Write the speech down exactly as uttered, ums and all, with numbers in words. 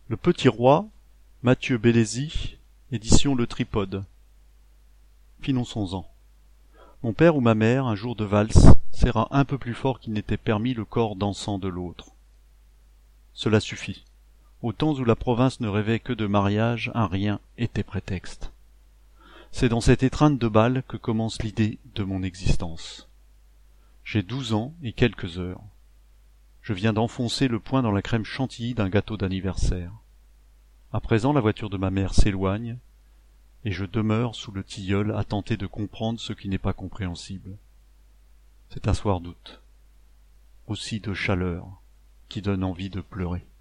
Le Petit Roi, Mathieu Bellesi, édition Le Tripode. Finançons-en. Mon père ou ma mère, un jour de valse, serra un peu plus fort qu'il n'était permis le corps dansant de l'autre. Cela suffit. Au temps où la province ne rêvait que de mariage, un rien était prétexte. C'est dans cette étreinte de bal que commence l'idée de mon existence. J'ai douze ans et quelques heures. Je viens d'enfoncer le poing dans la crème chantilly d'un gâteau d'anniversaire. À présent, la voiture de ma mère s'éloigne, et je demeure sous le tilleul à tenter de comprendre ce qui n'est pas compréhensible. C'est un soir d'août, aussi de chaleur, qui donne envie de pleurer.